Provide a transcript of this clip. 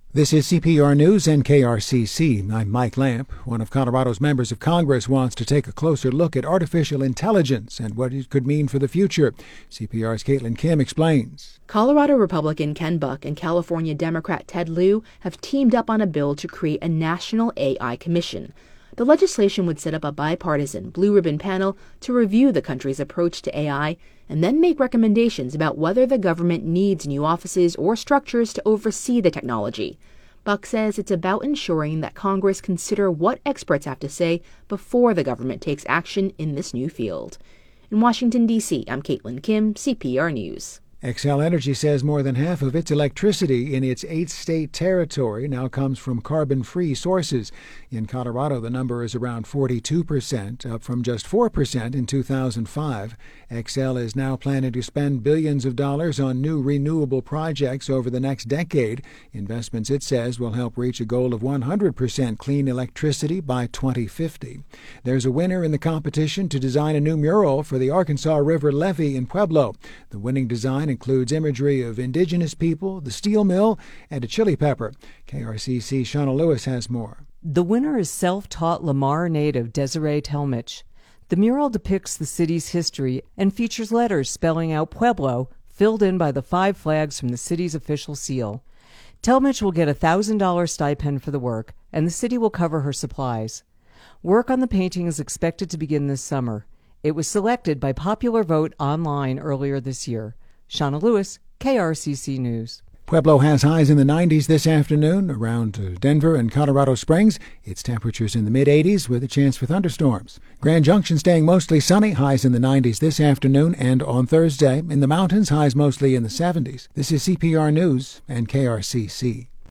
This is CPR News and KRCC. I'm Mike Lamp. One of Colorado's members of Congress wants to take a closer look at artificial intelligence and what it could mean for the future. CPR's Caitlin Kim explains. Colorado Republican Ken Buck and California Democrat Ted Lieu have teamed up on a bill to create a national AI commission. The legislation would set up a bipartisan blue ribbon panel to review the country's approach to AI and then make recommendations about whether the government needs new offices or structures to oversee the technology. Buck says it's about ensuring that Congress consider what experts have to say before the government takes action in this new field. In Washington, D.C., I'm Caitlin Kim, CPR News. Xcel Energy says more than half of its electricity in its 8-state territory now comes from carbon-free sources. In Colorado, the number is around 42%, up from just 4% in 2005. Xcel is now planning to spend billions of dollars on new renewable projects over the next decade. Investments, it says, will help reach a goal of 100% clean electricity by 2050. There's a winner in the competition to design a new mural for the Arkansas River levee in Pueblo. The winning design includes imagery of indigenous people, the steel mill, and a chili pepper. KRCC Shauna Lewis has more. The winner is self-taught Lamar native Desiree Telmich. The mural depicts the city's history and features letters spelling out Pueblo, filled in by the 5 flags from the city's official seal. Telmich will get a $1,000 stipend for the work, and the city will cover her supplies. Work on the painting is expected to begin this summer. It was selected by popular vote online earlier this year. Shauna Lewis, KRCC News. Pueblo has highs in the 90s this afternoon. Around Denver and Colorado Springs, its temperatures in the mid-80s with a chance for thunderstorms. Grand Junction staying mostly sunny, highs in the 90s this afternoon and on Thursday. In the mountains, highs mostly in the 70s. This is CPR News and KRCC.